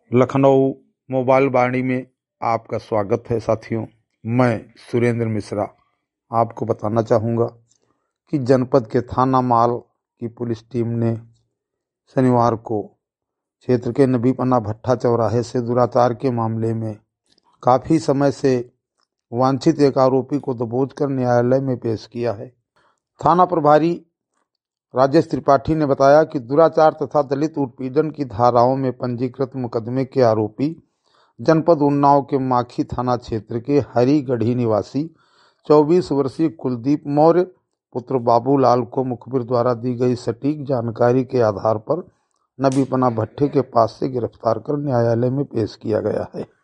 Lucknow mobile वाणी में आपका स्वागत है साथियों। मैं सुरेंद्र मिश्रा आपको बताना चाहूँगा कि जनपद के थाना माल की पुलिस टीम ने शनिवार को क्षेत्र के नबीपना भट्टा चौराहे से दुराचार के मामले में काफ़ी समय से वांछित एक आरोपी को दबोच कर न्यायालय में पेश किया है। थाना प्रभारी राजेश त्रिपाठी ने बताया कि दुराचार तथा दलित उत्पीड़न की धाराओं में पंजीकृत मुकदमे के आरोपी जनपद उन्नाव के माखी थाना क्षेत्र के हरिगढ़ी निवासी 24 वर्षीय कुलदीप मौर्य पुत्र बाबूलाल को मुखबिर द्वारा दी गई सटीक जानकारी के आधार पर नबीपना भट्टे के पास से गिरफ्तार कर न्यायालय में पेश किया गया है।